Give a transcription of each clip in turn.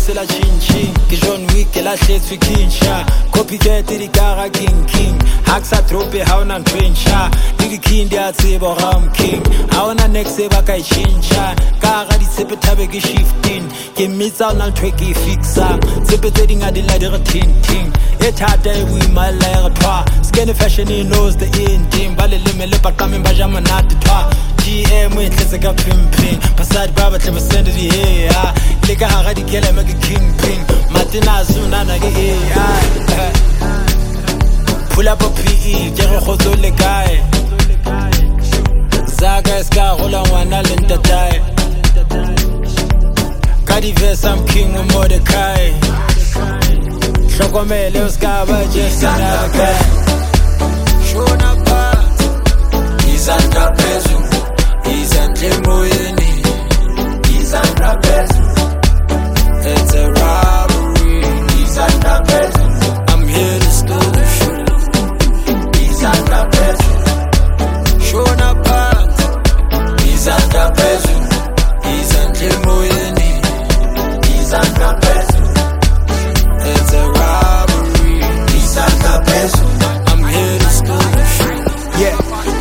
se la chin-chin ke John Wick ke lahletswe kinsha copycat di kara king haksa trope ha ona ntwencha di king di a tseba ram king ha ona next e ba ka chincha ka ga di tsepe thabe ke shifting ke mitsa ona tweke fixa tsepe tse dinga di la di re ting e thata e we my layer twa skin fashion knows the ending ba le le paqame ba ja monate twa GM e tletse ka pimping basadi ba batle ba send di hey le ka ga di kele me ke kingpin matina zunana ke AI pull up a PE ke re khotso le kae zaga ska rola ngwana le ntatai ka di verse I'm king of Mordecai hlokomele o ska ba jesana ka shona part izandla phezulu izandla emoyeni izandla phezulu it's a robbery izandla phezulu I'm here to steal the show izandla phezulu shona part izandla phezulu izandla emoyeni izandla phezulu it's a robbery izandla phezulu I'm here to steal the show yeah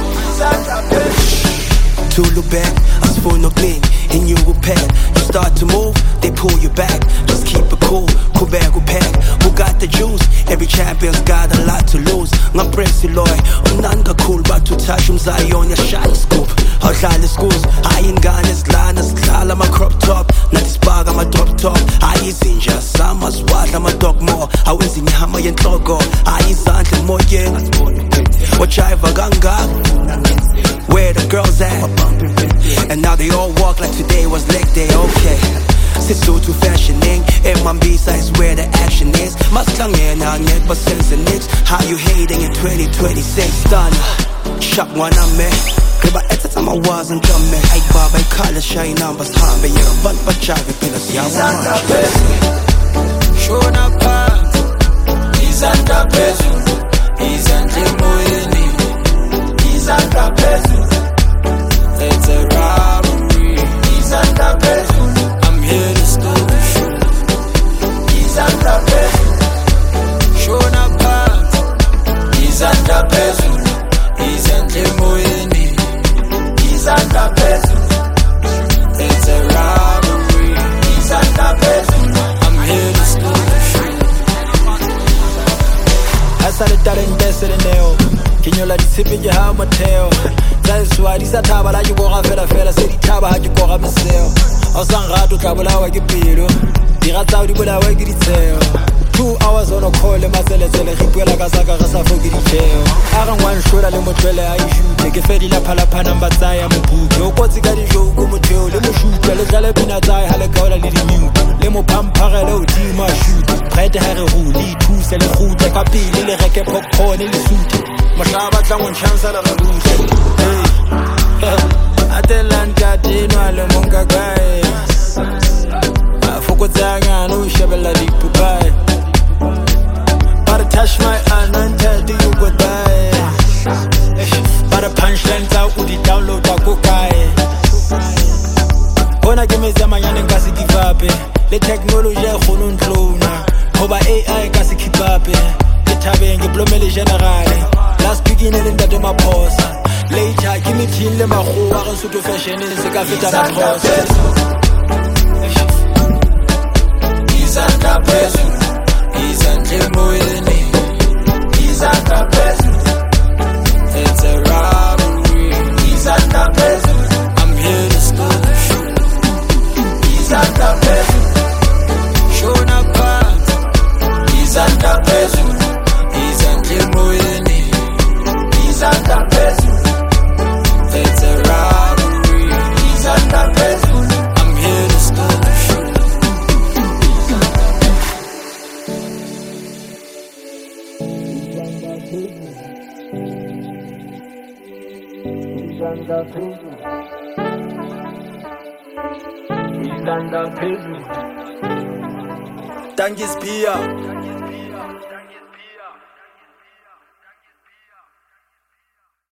to look back as for no clean in your pack you start to move they pull you back just keep it cool back who got the juice every champion's got a lot to lose ngapress loy unanga cool but to touch umzayo on your shine scoop awudlala schools ayingane sidlana sidlala ama crop top nathi sibaka ama top ayizinja sama swadla ama dog more awenza inyama yenhloko ayizandla emoyeni wachiva kangaka where the girls at and now they all walk like today was leg day okay Sisutu fashioning Mambisa is where the action is Maslangena ngek basense nix how you hating in 2026 done shop one I'm me Riba etsa ama wasn't drum me ay baba ay kala shy numbers hambe yera ban bachaga pilas ya izandla phezulu shona part izandla phezulu izandla emoyeni izandla phezulu it's a robbery izandla phezulu I'm here to steal the show izandla phezulu shona part izandla phezulu izandla emoyeni izandla phezulu it's a robbery izandla phezulu I'm here to steal the show asale talent besele neo kinyola ditshepe ke ha motheo tsaiswa di sa thaba la ke boga fela se di thaba ha ke koga meseo o sang rato tla bolawa ke pelo dira tsa di bolawa ke ditseo 2 hours on a call maseletsele re puela ka saka re sa foke ditjeo a re ngwan shola le motlwele a ishute ke fedi la phalapha number tsaya mobuke o kotsi ka dijo go motheo le moshuta le jale pina tsaya ha le kaola le dimute le mo pamphagele o tima shoot prete ha re huli thuse le khute ka pele le reke popcorn le sute mohlaba tla mo chance la re buse Atelanta dinwa le monga gae Fokotsanga no shebella di pupai But touch my hand and tell you goodbye But a punchline za udi download a kukai Bona ke meza manyane ka se give up le technology e khona ntlona hoba AI ka se keep up ke thabeng ke blomele general last beginning in the maphosa later ke meeting le magwa re Sotho fashion se ka feta na process izandla phezulu izandla emoyeni izandla phezulu it's a robbery izandla phezulu I'm here to steal the show izandla phezulu shona part izandla phezulu izandla emoyeni izandla phezulu it's a robbery izandla phezulu I'm here to steal the show Tangis Pia